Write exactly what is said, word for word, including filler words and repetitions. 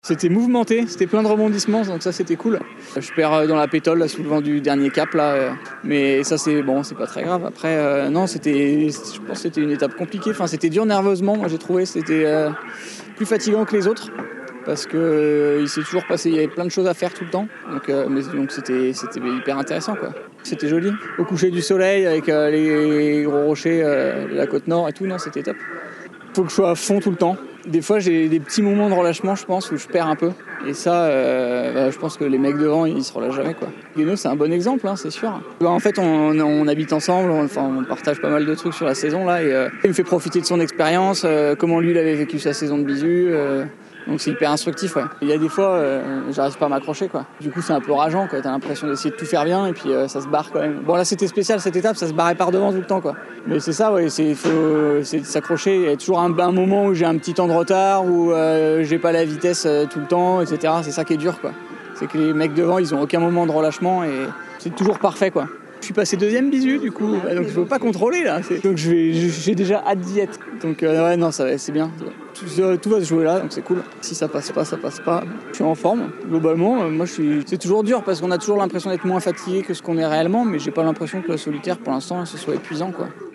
C'était mouvementé, c'était plein de rebondissements, donc ça c'était cool. Je perds dans la pétole là, sous le vent du dernier cap là, mais ça c'est bon, c'est pas très grave. Après euh, non, c'était, je pense que c'était une étape compliquée. Enfin, c'était dur nerveusement. Moi j'ai trouvé c'était euh, plus fatigant que les autres parce que euh, il s'est toujours passé, il y avait plein de choses à faire tout le temps. Donc euh, mais donc c'était c'était hyper intéressant quoi. C'était joli. Au coucher du soleil avec euh, les gros rochers euh, de la côte nord et tout, non, c'était top. Faut que je sois à fond tout le temps. Des fois, j'ai des petits moments de relâchement, je pense, où je perds un peu. Et ça, euh, bah, je pense que les mecs devant, ils se relâchent jamais, quoi. Gueno, c'est un bon exemple, hein, c'est sûr. Bah, en fait, on, on habite ensemble, on, enfin, on partage pas mal de trucs sur la saison, là. Et euh, il me fait profiter de son expérience, euh, comment lui, il avait vécu sa saison de bisu. Euh, donc c'est hyper instructif, ouais. Il y a des fois, euh, j'arrive pas à m'accrocher, quoi. Du coup, c'est un peu rageant, quoi. T'as l'impression d'essayer de tout faire bien, et puis euh, ça se barre quand même. Bon, là, c'était spécial, cette étape, ça se barrait par devant tout le temps, quoi. Mais c'est ça, ouais, c'est, faut, c'est de s'accrocher. Il y a toujours un, un moment où j'ai un petit temps de retard, où euh, j'ai pas la vitesse euh, tout le temps, et cetera. C'est ça qui est dur, quoi. C'est que les mecs devant, ils ont aucun moment de relâchement, et c'est toujours parfait, quoi. Je suis passé deuxième bisu du coup, donc je peux pas contrôler là. C'est... Donc je vais, j'ai déjà hâte d'y être. Donc euh, ouais non ça va, c'est bien. Tout, tout va se jouer là, donc c'est cool. Si ça passe pas, ça passe pas. Je suis en forme. Globalement, euh, moi je suis. C'est toujours dur parce qu'on a toujours l'impression d'être moins fatigué que ce qu'on est réellement, mais j'ai pas l'impression que la solitaire pour l'instant ce soit épuisant quoi.